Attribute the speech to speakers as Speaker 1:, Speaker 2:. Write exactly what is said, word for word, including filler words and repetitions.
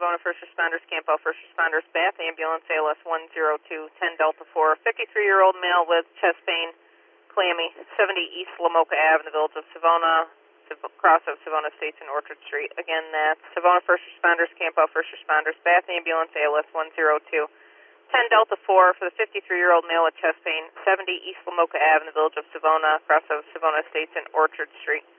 Speaker 1: Savona First Responders, Camp Out First Responders, Bath Ambulance, A L S one zero two ten Delta four, fifty-three-year-old male with chest pain, clammy, seventy East Lamoka Ave in the village of Savona, cross of Savona Estates and Orchard Street. Again, that's Savona First Responders, Camp Out First Responders, Bath Ambulance, A L S one zero two ten Delta four for the fifty-three-year-old male with chest pain, seventy East Lamoka Ave in the village of Savona, cross of Savona Estates and Orchard Street.